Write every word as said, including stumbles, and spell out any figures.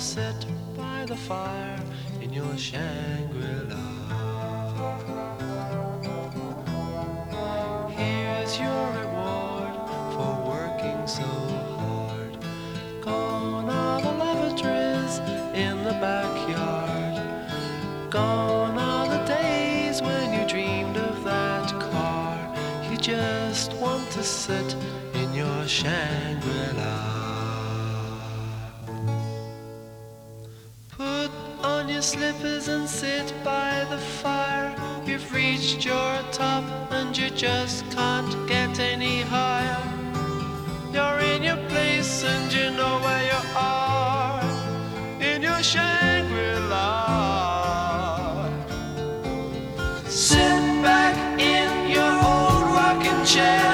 sit by the fire in your Shangri-La. Here's your reward for working so hard. Gone are the lavatories in the backyard. Gone are the days when you dreamed of that car. You just want to sit in your Shangri-La. Put on your slippers and sit by the fire. You've reached your top and you just can't get any higher. You're in your place and you know where you are, in your Shangri-La. Sit back in your old rocking chair.